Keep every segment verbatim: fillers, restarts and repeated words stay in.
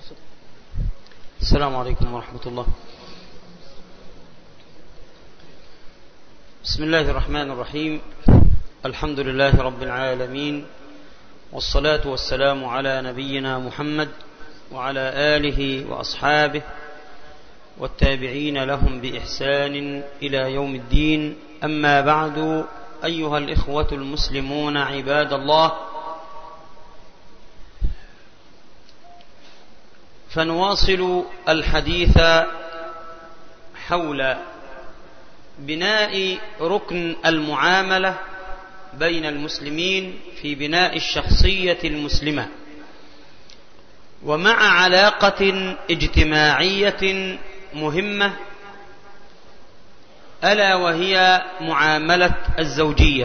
السلام عليكم ورحمة الله. بسم الله الرحمن الرحيم. الحمد لله رب العالمين، والصلاة والسلام على نبينا محمد وعلى آله وأصحابه والتابعين لهم بإحسان إلى يوم الدين. أما بعد، أيها الإخوة المسلمون عباد الله، فنواصل الحديث حول بناء ركن المعاملة بين المسلمين في بناء الشخصية المسلمة، ومع علاقة اجتماعية مهمة ألا وهي معاملة الزوجية.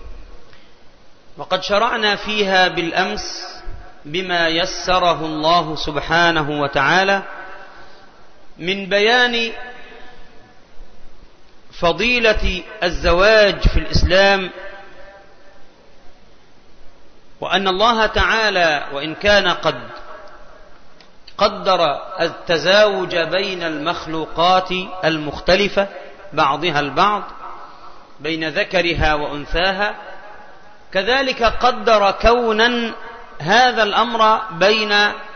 وقد شرعنا فيها بالأمس بما يسره الله سبحانه وتعالى من بيان فضيلة الزواج في الإسلام، وأن الله تعالى وإن كان قد قدر التزاوج بين المخلوقات المختلفة بعضها البعض بين ذكرها وأنثاها، كذلك قدر كونا هذا الأمر بين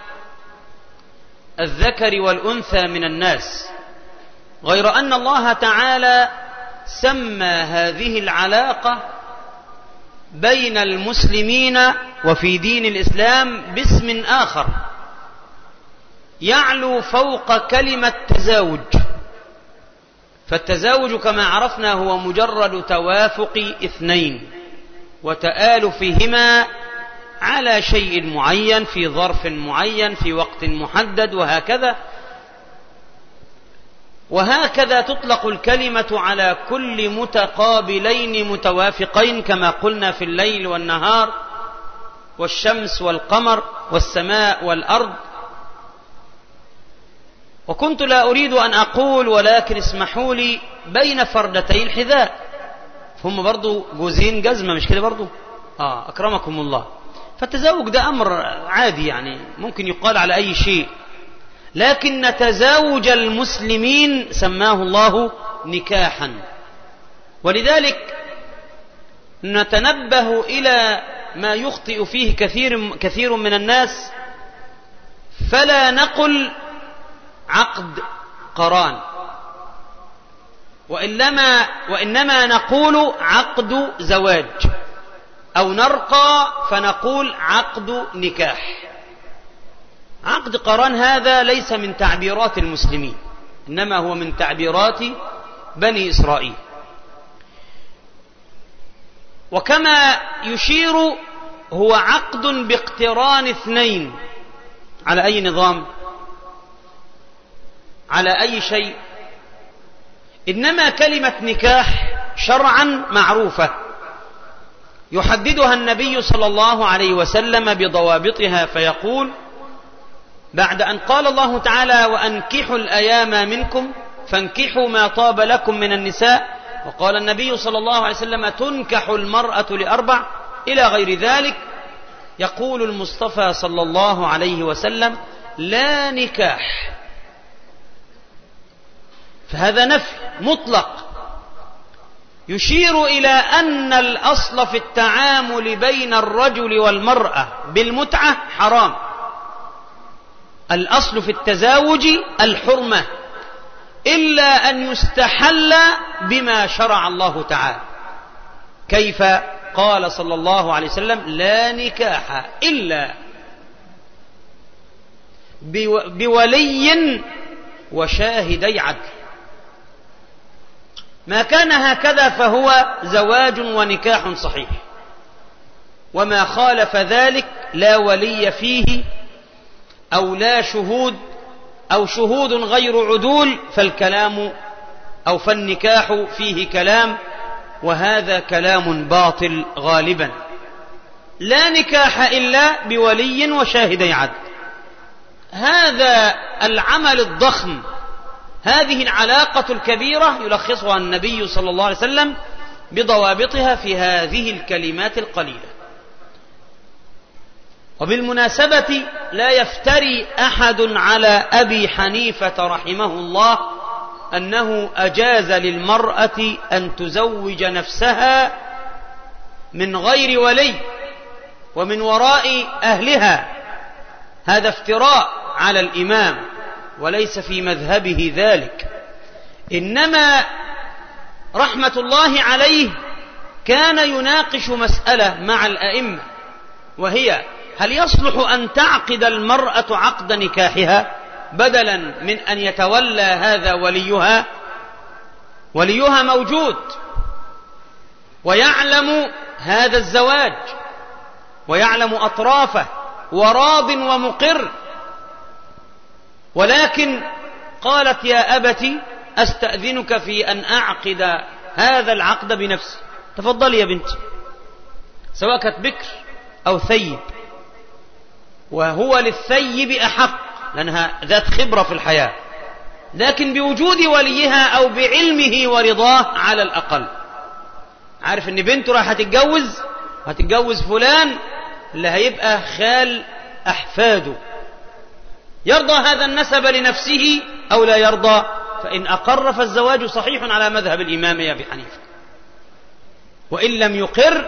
الذكر والأنثى من الناس، غير أن الله تعالى سمى هذه العلاقة بين المسلمين وفي دين الإسلام باسم آخر يعلو فوق كلمة تزاوج. فالتزاوج كما عرفنا هو مجرد توافق اثنين وتآلفهما على شيء معين في ظرف معين في وقت محدد، وهكذا وهكذا تطلق الكلمة على كل متقابلين متوافقين، كما قلنا في الليل والنهار والشمس والقمر والسماء والأرض. وكنت لا أريد أن أقول، ولكن اسمحوا لي، بين فردتي الحذاء، هم برضو جوزين جزمة، مش كده برضو؟ آه أكرمكم الله. فالتزاوج ده أمر عادي، يعني ممكن يقال على أي شيء، لكن تزاوج المسلمين سماه الله نكاحا. ولذلك نتنبه إلى ما يخطئ فيه كثير كثير من الناس، فلا نقل عقد قران، وإنما, وإنما نقول عقد زواج، أو نرقى فنقول عقد نكاح. عقد قران هذا ليس من تعبيرات المسلمين، إنما هو من تعبيرات بني إسرائيل. وكما يشير هو عقد باقتران اثنين على أي نظام، على أي شيء، إنما كلمة نكاح شرعا معروفة يحددها النبي صلى الله عليه وسلم بضوابطها، فيقول بعد أن قال الله تعالى: وأنكحوا الأيام منكم فانكحوا ما طاب لكم من النساء، وقال النبي صلى الله عليه وسلم: تنكح المرأة لأربع، إلى غير ذلك، يقول المصطفى صلى الله عليه وسلم: لا نكاح. فهذا نفي مطلق يشير إلى أن الأصل في التعامل بين الرجل والمرأة بالمتعة حرام. الأصل في التزاوج الحرمة، إلا أن يستحل بما شرع الله تعالى. كيف؟ قال صلى الله عليه وسلم: لا نكاح إلا بولي وشاهدي عدل. ما كان هكذا فهو زواج ونكاح صحيح، وما خالف ذلك لا ولي فيه أو لا شهود أو شهود غير عدول، فالكلام أو فالنكاح فيه كلام، وهذا كلام باطل غالبا. لا نكاح إلا بولي وشاهدي عدل. هذا العمل الضخم، هذه العلاقة الكبيرة، يلخصها النبي صلى الله عليه وسلم بضوابطها في هذه الكلمات القليلة. وبالمناسبة لا يفتري أحد على أبي حنيفة رحمه الله أنه أجاز للمرأة أن تزوج نفسها من غير ولي ومن وراء أهلها. هذا افتراء على الإمام وليس في مذهبه ذلك، إنما رحمة الله عليه كان يناقش مسألة مع الأئمة، وهي هل يصلح أن تعقد المرأة عقد نكاحها بدلا من أن يتولى هذا وليها؟ وليها موجود ويعلم هذا الزواج ويعلم أطرافه وراض ومقر، ولكن قالت يا أبت أستأذنك في أن أعقد هذا العقد بنفسي. تفضلي يا بنتي، سواء كانت بكر أو ثيب، وهو للثيب أحق لأنها ذات خبرة في الحياة، لكن بوجود وليها أو بعلمه ورضاه على الأقل. عارف أن بنته راح هتتجوز هتتجوز فلان اللي هيبقى خال أحفاده، يرضى هذا النسب لنفسه أو لا يرضى؟ فإن أقر فالزواج صحيح على مذهب الإمام أبي حنيفة، وإن لم يقر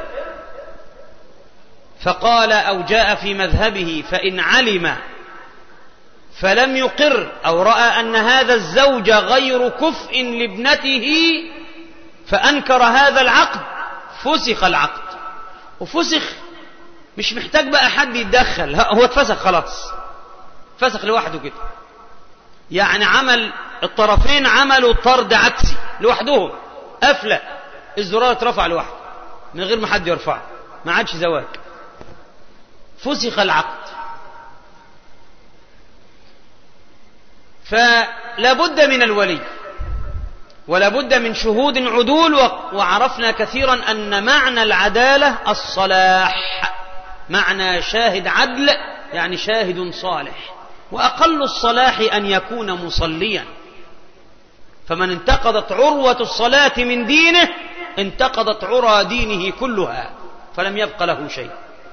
فقال أو جاء في مذهبه فإن علم فلم يقر أو رأى أن هذا الزوج غير كفء لابنته فأنكر هذا العقد فسخ العقد. وفسخ مش محتاج بقى حد يتدخل، هو اتفسخ خلاص، فسخ لوحده كده. يعني عمل الطرفين عملوا طرد عكسي لوحدهم، قفلة الزرار اترفع لوحده من غير ما حد يرفعه، ما عادش زواج، فسخ العقد. فلا بد من الولي ولا بد من شهود عدول، وعرفنا كثيرا أن معنى العدالة الصلاح، معنى شاهد عدل يعني شاهد صالح، وأقل الصلاح أن يكون مصليا. فمن انتقضت عروة الصلاة من دينه انتقضت عرى دينه كلها، فلم يبق له شيء.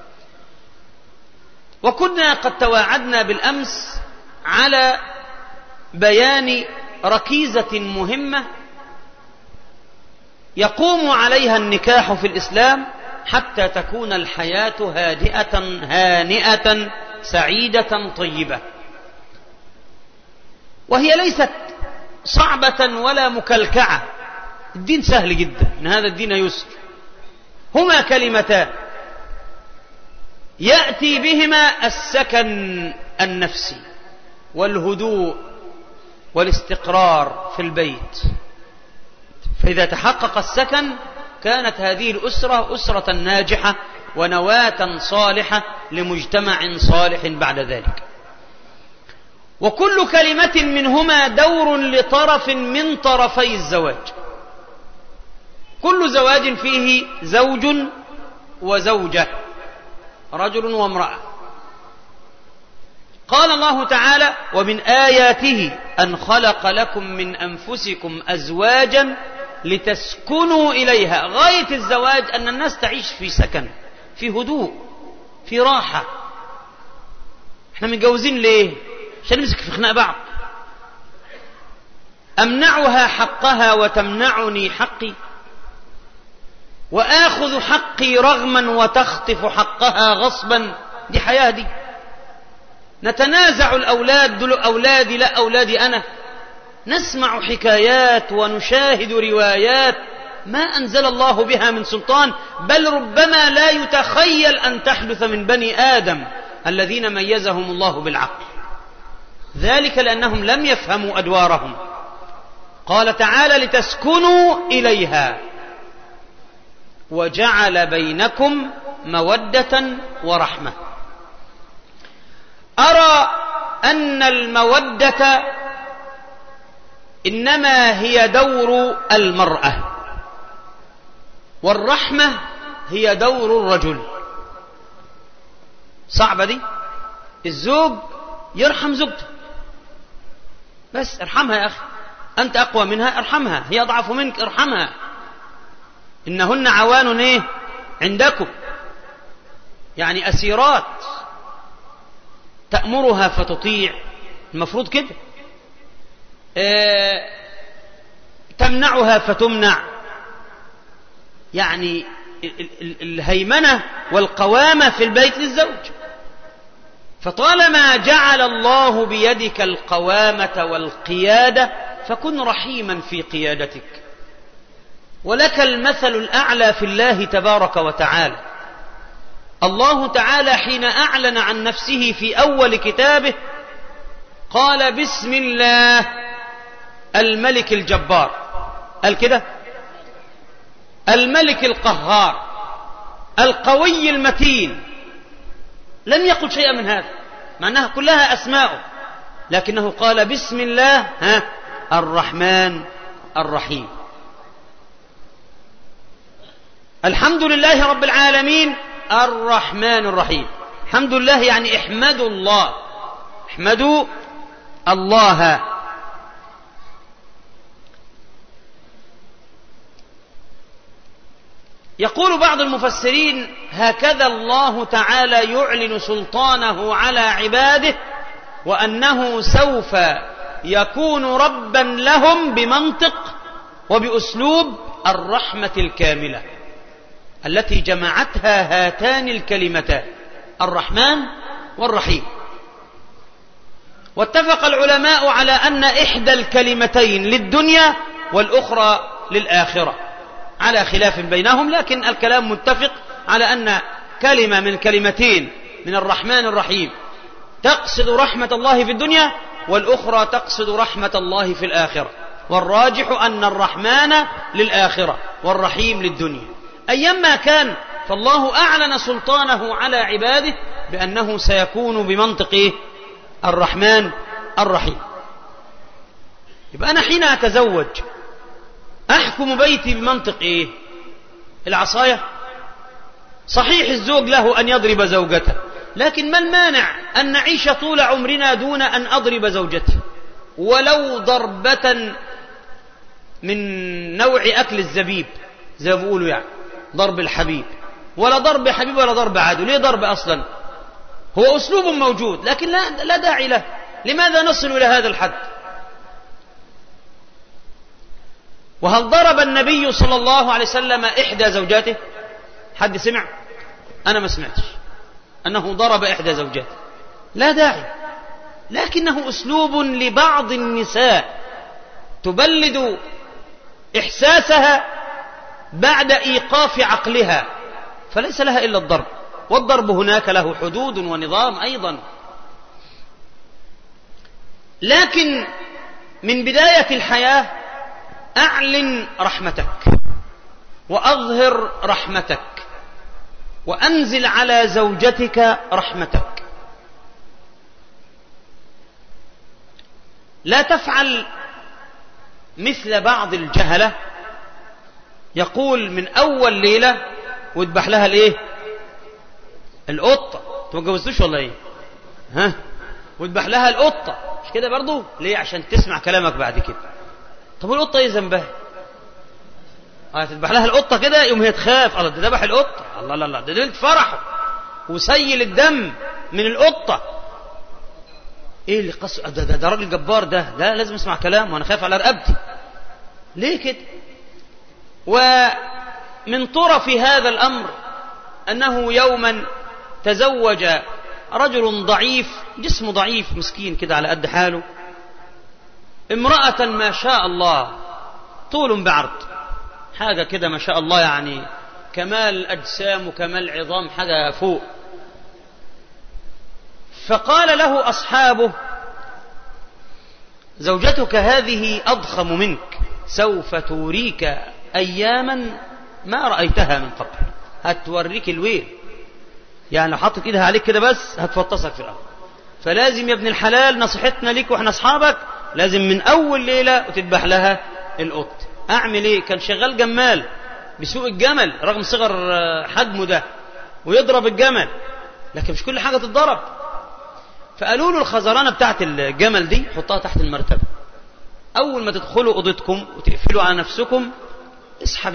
وكنا قد تواعدنا بالأمس على بيان ركيزة مهمة يقوم عليها النكاح في الإسلام حتى تكون الحياة هادئة هانئة سعيدة طيبة. وهي ليست صعبة ولا مكلكعة، الدين سهل جدا، إن هذا الدين يسر. هما كلمتان يأتي بهما السكن النفسي والهدوء والاستقرار في البيت. فإذا تحقق السكن كانت هذه الأسرة أسرة ناجحة ونواة صالحة لمجتمع صالح بعد ذلك. وكل كلمة منهما دور لطرف من طرفي الزواج. كل زواج فيه زوج وزوجة، رجل وامرأة. قال الله تعالى: ومن آياته أن خلق لكم من أنفسكم أزواجا لتسكنوا إليها. غاية الزواج أن الناس تعيش في سكن، في هدوء، في راحة. احنا متجوزين ليه؟ عشان نمسك في خناق بعض، أمنعها حقها وتمنعني حقي، وآخذ حقي رغما وتخطف حقها غصبا. دي حياة دي. نتنازع الأولاد، دول أولادي لا أولادي أنا. نسمع حكايات ونشاهد روايات ما أنزل الله بها من سلطان، بل ربما لا يتخيل أن تحدث من بني آدم الذين ميزهم الله بالعقل. ذلك لأنهم لم يفهموا أدوارهم. قال تعالى: لتسكنوا إليها وجعل بينكم مودة ورحمة. أرى أن المودة إنما هي دور المرأة، والرحمة هي دور الرجل. صعبة دي. الزوج يرحم زوجته، بس ارحمها يا أخي، أنت أقوى منها ارحمها، هي أضعف منك ارحمها، إنهن عوان إيه عندكم، يعني أسيرات تأمرها فتطيع، المفروض كده. اه تمنعها فتمنع، يعني الهيمنة والقوامة في البيت للزوج. فطالما جعل الله بيدك القوامة والقيادة فكن رحيما في قيادتك، ولك المثل الأعلى في الله تبارك وتعالى. الله تعالى حين أعلن عن نفسه في أول كتابه قال بسم الله الملك الجبار، قال كده الملك القهار القوي المتين، لم يقل شيئا من هذا مع أنها كلها أسماءه، لكنه قال بسم الله ها الرحمن الرحيم. الحمد لله رب العالمين الرحمن الرحيم. الحمد لله يعني احمدوا الله، احمدوا الله. يقول بعض المفسرين هكذا الله تعالى يعلن سلطانه على عباده، وأنه سوف يكون ربا لهم بمنطق وبأسلوب الرحمة الكاملة التي جمعتها هاتان الكلمتان الرحمن والرحيم. واتفق العلماء على أن إحدى الكلمتين للدنيا والأخرى للآخرة على خلاف بينهم، لكن الكلام متفق على أن كلمة من كلمتين من الرحمن الرحيم تقصد رحمة الله في الدنيا، والأخرى تقصد رحمة الله في الآخرة، والراجح أن الرحمن للآخرة والرحيم للدنيا. أيما كان فالله أعلن سلطانه على عباده بأنه سيكون بمنطق الرحمن الرحيم. يبقى أنا حين أتزوج أحكم بيتي بمنطق إيه؟ العصاية؟ صحيح الزوج له أن يضرب زوجته، لكن ما المانع أن نعيش طول عمرنا دون أن أضرب زوجتي ولو ضربة من نوع أكل الزبيب زي ما بيقولوا، يعني ضرب الحبيب، ولا ضرب حبيب ولا ضرب عدو. ليه ضرب أصلا؟ هو أسلوب موجود لكن لا, لا داعي له. لماذا نصل إلى هذا الحد؟ وهل ضرب النبي صلى الله عليه وسلم إحدى زوجاته؟ حد سمع؟ أنا ما سمعتش أنه ضرب إحدى زوجاته، لا داعي. لكنه أسلوب لبعض النساء تبلد إحساسها بعد إيقاف عقلها، فليس لها إلا الضرب، والضرب هناك له حدود ونظام أيضا. لكن من بداية الحياة أعلن رحمتك وأظهر رحمتك وأنزل على زوجتك رحمتك. لا تفعل مثل بعض الجهلة يقول من أول ليلة وذبح لها الإيه؟ القطة. أنتوا ما اتجوزتوش ولا إيه؟ ها؟ وذبح لها القطة، مش كده برضو؟ ليه؟ عشان تسمع كلامك بعد كده. طب القطة إيه ذنبها؟ هتذبح لها القطة كده يوم هي تخاف، الله ده ذبح القطة، الله لا لا ده ليلة فرحه وسيل الدم من القطة. ايه اللي قص ده, ده, ده راجل جبار، ده ده لازم اسمع كلام وانا خايف على رقبتي. ليه كده؟ ومن طرف هذا الأمر أنه يوما تزوج رجل ضعيف، جسمه ضعيف مسكين كده على قد حاله، امرأة ما شاء الله طول بعرض، حاجة كده ما شاء الله، يعني كمال أجسام وكمال عظام، حاجة فوق. فقال له أصحابه زوجتك هذه أضخم منك، سوف توريك أياما ما رأيتها من قبل، هتوريك الويل، يعني لو حطت إيدها عليك كده بس هتفطسك في الأرض. فلازم يا ابن الحلال نصيحتنا ليك وإحنا أصحابك، لازم من أول ليلة وتذبح لها القط. أعمل إيه؟ كان شغال جمال بسوق الجمل رغم صغر حجمه ده، ويضرب الجمل، لكن مش كل حاجة تتضرب. فقالوا له الخزرانة بتاعت الجمل دي حطها تحت المرتبة، أول ما تدخلوا أوضتكم وتقفلوا على نفسكم اسحب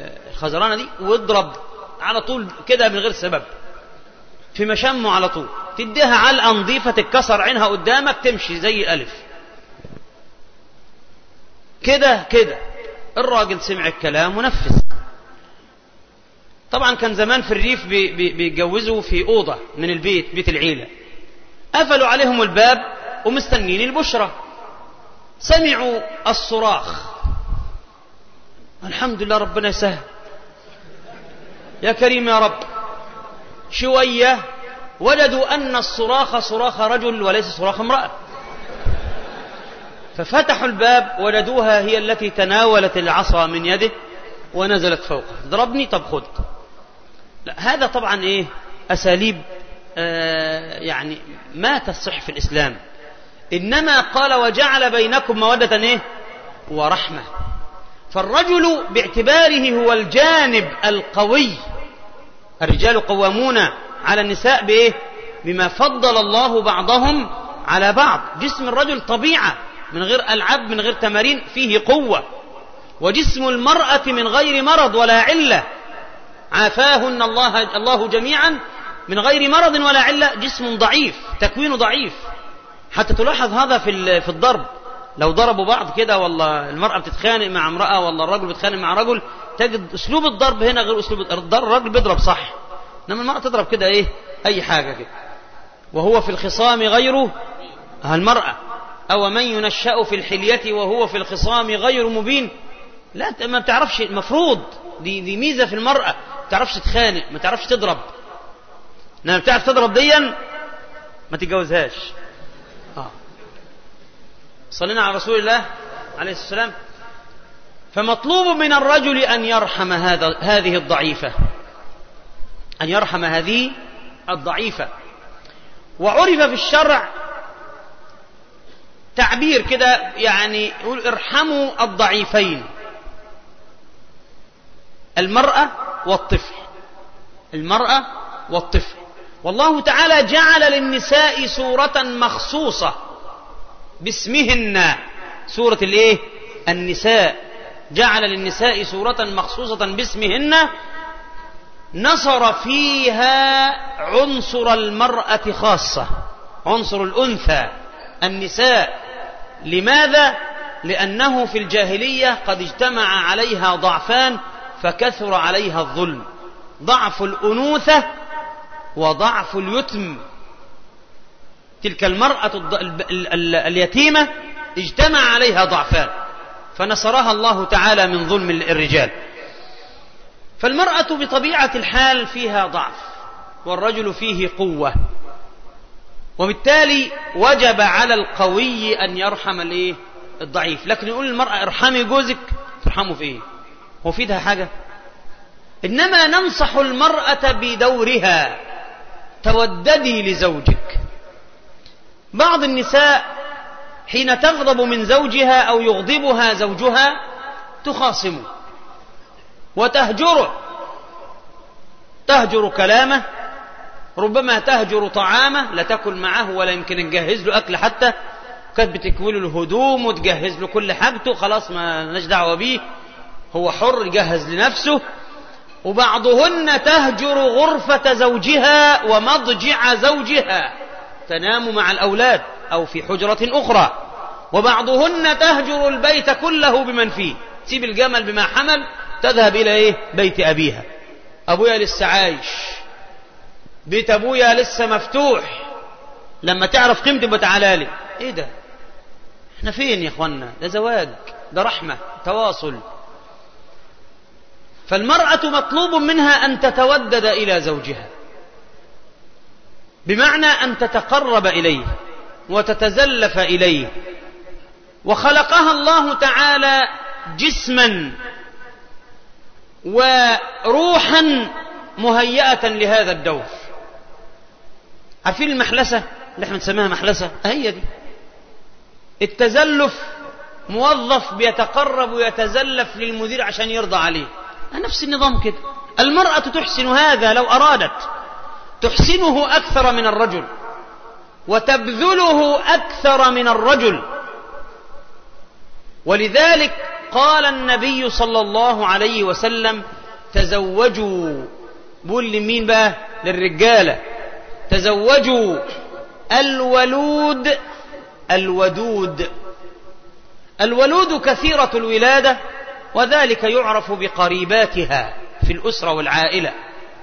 الخزرانة دي واضرب على طول كده من غير سبب في مشامه على طول. تديها علقة نظيفة تتكسر عينها قدامك تمشي زي الألف كده كده. الراجل سمع الكلام ونفذ. طبعا كان زمان في الريف بيتجوزوا في أوضة من البيت، بيت العيلة، قفلوا عليهم الباب ومستنين البشرة. سمعوا الصراخ، الحمد لله ربنا يسهل يا كريم يا رب. شوية وجدوا أن الصراخ صراخ رجل وليس صراخ امرأة، ففتحوا الباب وجدوها هي التي تناولت العصا من يده ونزلت فوقه. ضربني، طب خذ. لا، هذا طبعا ايه أساليب آه يعني ما تصح في الإسلام. إنما قال وجعل بينكم مودة ايه ورحمة. فالرجل باعتباره هو الجانب القوي، الرجال قوامون على النساء بإيه؟ بما فضل الله بعضهم على بعض. جسم الرجل طبيعة من غير ألعاب من غير تمارين فيه قوة، وجسم المرأة من غير مرض ولا علة، عافاهن الله الله جميعا، من غير مرض ولا علة، جسم ضعيف، تكوين ضعيف. حتى تلاحظ هذا في في الضرب، لو ضربوا بعض كده والله المرأة بتتخانق مع امرأة والله الرجل بيتخانق مع رجل، تجد أسلوب الضرب هنا غير أسلوب الضرب. الرجل بيضرب صح، إنما المرأة تضرب كده إيه أي حاجة كده. وهو في الخصام غير المرأة، أو من ينشأ في الحلية وهو في الخصام غير مبين. لا، ما بتعرفش، المفروض دي دي ميزة في المرأة، ما بتعرفش تخانق، ما بتعرفش تضرب. لما بتعرف تضرب ديا ما تتجوزهاش. آه. صلينا على رسول الله عليه الصلاة والسلام. فمطلوب من الرجل أن يرحم هذا هذه الضعيفة، أن يرحم هذه الضعيفة. وعرف في الشرع تعبير كده، يعني يقول ارحموا الضعيفين، المرأة والطفل، المرأة والطفل. والله تعالى جعل للنساء سورة مخصوصة باسمهن، سورة الايه النساء، جعل للنساء سورة مخصوصة باسمهن، نصر فيها عنصر المرأة خاصة، عنصر الأنثى النساء. لماذا؟ لأنه في الجاهلية قد اجتمع عليها ضعفان فكثر عليها الظلم، ضعف الأنوثة وضعف اليتم. تلك المرأة اليتيمة اجتمع عليها ضعفان فنصرها الله تعالى من ظلم الرجال. فالمرأة بطبيعة الحال فيها ضعف والرجل فيه قوة، وبالتالي وجب على القوي أن يرحم الايه الضعيف. لكن يقول المرأة ارحمي جوزك، ترحمه في ايه؟ هو في ده حاجة؟ إنما ننصح المرأة بدورها، توددي لزوجك. بعض النساء حين تغضب من زوجها أو يغضبها زوجها تخاصمه وتهجره، تهجر كلامه، ربما تهجر طعامه، لا تأكل معه ولا يمكن نجهز له أكل، حتى كانت بتكوي له الهدوم وتجهز له كل حاجته، خلاص ما لناش دعوة بيه، هو حر يجهز لنفسه. وبعضهن تهجر غرفة زوجها ومضجع زوجها، تنام مع الأولاد أو في حجرة أخرى. وبعضهن تهجر البيت كله بمن فيه، تسيب الجمل بما حمل تذهب إلى إيه؟ بيت أبيها، أبويا لسه عايش، بيت أبويا لسه مفتوح، لما تعرف قيمتي بتعالى لي. إيه ده؟ إحنا فين يا إخوانا؟ ده زواج، ده رحمة، تواصل. فالمرأة مطلوب منها أن تتودد إلى زوجها، بمعنى أن تتقرب إليه وتتزلف إليه. وخلقها الله تعالى جسما وروحا مهيئة لهذا الدور. عارفين المحلسة اللي احنا نسميها محلسة؟ هي دي التزلف، موظف بيتقرب ويتزلف للمدير عشان يرضى عليه، نفس النظام كده. المرأة تحسن هذا لو أرادت، تحسنه أكثر من الرجل وتبذله أكثر من الرجل. ولذلك قال النبي صلى الله عليه وسلم تزوجوا، بقول لمين بقى؟ للرجالة، تزوجوا الولود الودود. الولود كثيرة الولادة، وذلك يعرف بقريباتها في الأسرة والعائلة.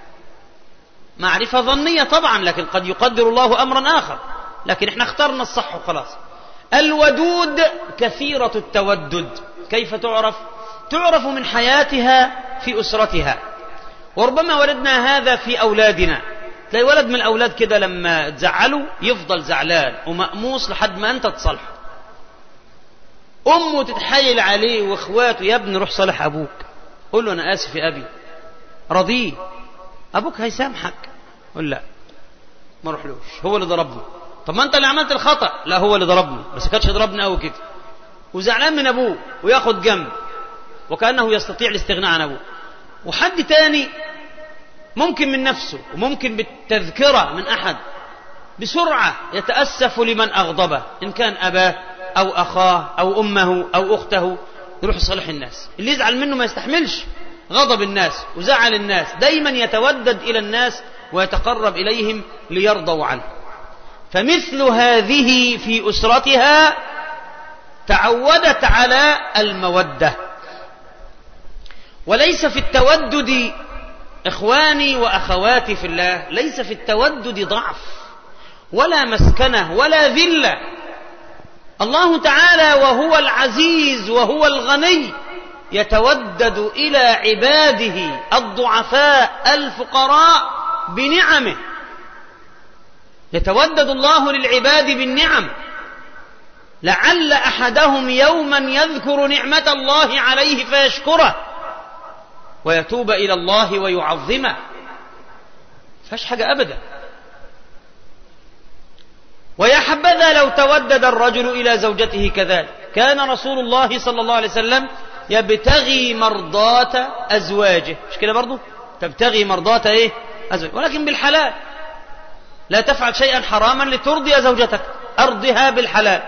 معرفة ظنية طبعا، لكن قد يقدر الله أمرا آخر، لكن احنا اخترنا الصح وخلاص. الودود كثيرة التودد. كيف تعرف؟ تعرف من حياتها في أسرتها. وربما ولدنا هذا في أولادنا، تلاقي ولد من الأولاد كده لما تزعله يفضل زعلان ومأموس لحد ما أنت تصلح. أمه تتحايل عليه وإخواته، يا ابني روح صالح أبوك، قل له أنا آسف يا أبي، رضيه، أبوك هيسامحك. قل لا، ما روحلوش، هو اللي ضربني. طب ما أنت اللي عملت الخطأ. لا، هو اللي ضربني، بس كانش يضربني أوي كده. وزعلان من أبوه وياخد جنب وكأنه يستطيع الاستغناء عن أبوه. وحد تاني ممكن من نفسه وممكن بالتذكرة من أحد بسرعة يتأسف لمن أغضبه، إن كان أباه أو أخاه أو أمه أو أخته، يروح يصالح الناس. اللي يزعل منه ما يستحملش غضب الناس وزعل الناس، دايما يتودد إلى الناس ويتقرب إليهم ليرضوا عنه. فمثل هذه في أسرتها تعودت على المودة. وليس في التودد، إخواني وأخواتي في الله، ليس في التودد ضعف ولا مسكنة ولا ذلة. الله تعالى وهو العزيز وهو الغني يتودد إلى عباده الضعفاء الفقراء بنعمه. يتودد الله للعباد بالنعم، لعل أحدهم يوما يذكر نعمة الله عليه فيشكره ويتوب إلى الله ويعظمه. فاش حاجة أبدا. ويا حبذا لو تودد الرجل إلى زوجته كذلك. كان رسول الله صلى الله عليه وسلم يبتغي مرضات أزواجه، مش كده برضو؟ تبتغي مرضات إيه؟ أزواجه، ولكن بالحلال. لا تفعل شيئا حراما لترضي زوجتك، أرضها بالحلال.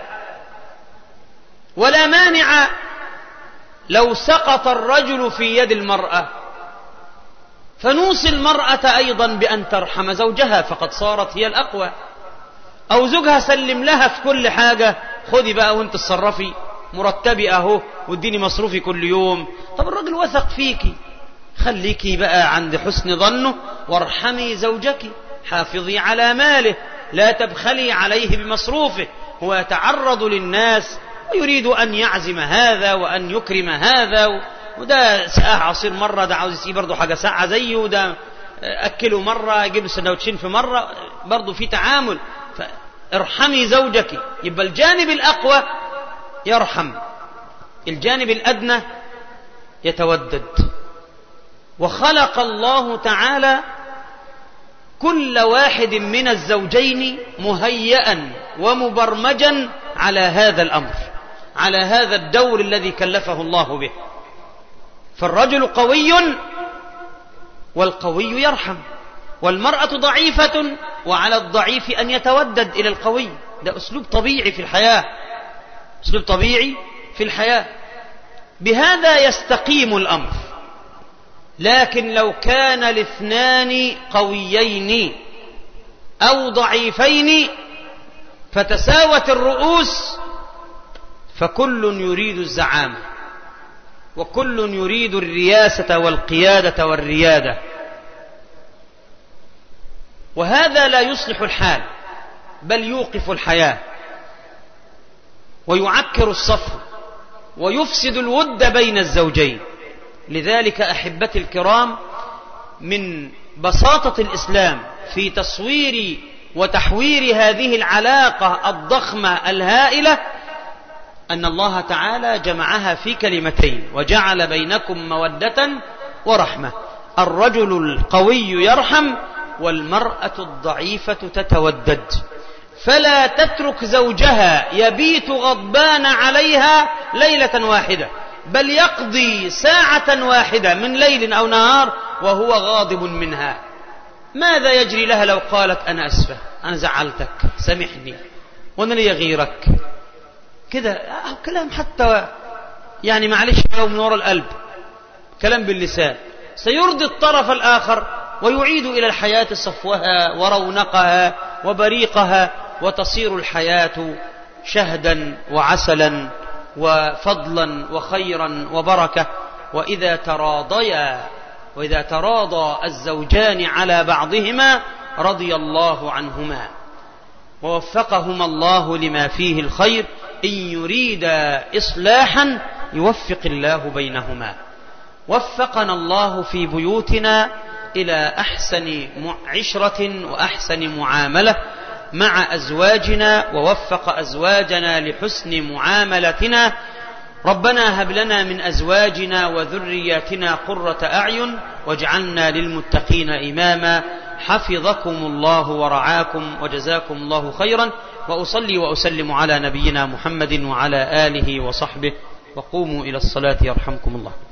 ولا مانع لو سقط الرجل في يد المرأة فنوصي المرأة أيضا بأن ترحم زوجها، فقد صارت هي الأقوى. أو زوجها سلم لها في كل حاجة، خذي بقى وانت تصرفي، مرتبي أهو واديني مصروفي كل يوم. طب الرجل وثق فيكي، خليكي بقى عند حسن ظنه وارحمي زوجك، حافظي على ماله، لا تبخلي عليه بمصروفه. هو يتعرض للناس ويريد أن يعزم هذا وأن يكرم هذا، وده سقاه عصير مرة، ده عاوز يسيب برضه حاجة ساعة زيه، وده أكله مرة، يجيب سندوتشين في مرة، برضه في تعامل. فارحمي زوجك. يبقى الجانب الأقوى يرحم، الجانب الأدنى يتودد. وخلق الله تعالى كل واحد من الزوجين مهيئا ومبرمجا على هذا الأمر، على هذا الدور الذي كلفه الله به. فالرجل قوي والقوي يرحم، والمرأة ضعيفة وعلى الضعيف أن يتودد إلى القوي. ده أسلوب طبيعي في الحياة، أسلوب طبيعي في الحياة. بهذا يستقيم الأمر. لكن لو كان الاثنان قويين أو ضعيفين فتساوت الرؤوس، فكل يريد الزعامة وكل يريد الرياسة والقيادة والريادة، وهذا لا يصلح الحال، بل يوقف الحياة ويعكر الصف ويفسد الود بين الزوجين. لذلك أحبتي الكرام، من بساطة الإسلام في تصوير وتحوير هذه العلاقة الضخمة الهائلة أن الله تعالى جمعها في كلمتين: وجعل بينكم مودة ورحمة. الرجل القوي يرحم، والمرأة الضعيفة تتودد. فلا تترك زوجها يبيت غضبان عليها ليلة واحدة، بل يقضي ساعة واحدة من ليل أو نهار وهو غاضب منها. ماذا يجري لها لو قالت أنا أسفة، أنا زعلتك، سامحني، وأنا لي غيرك؟ كده كلام حتى يعني معلش لو من وراء القلب، كلام باللسان، سيرضي الطرف الآخر ويعيد إلى الحياة صفوها ورونقها وبريقها، وتصير الحياة شهدا وعسلا وفضلا وخيرا وبركة. وإذا تراضيا وإذا تراضى الزوجان على بعضهما رضي الله عنهما ووفقهما الله لما فيه الخير. إن يريدا إصلاحا يوفق الله بينهما. وفقنا الله في بيوتنا إلى أحسن عشرة وأحسن معاملة مع أزواجنا، ووفق أزواجنا لحسن معاملتنا. ربنا هب لنا من أزواجنا وذرياتنا قرة أعين واجعلنا للمتقين إماما. حفظكم الله ورعاكم وجزاكم الله خيرا، وأصلي وأسلم على نبينا محمد وعلى آله وصحبه، وقوموا إلى الصلاة يرحمكم الله.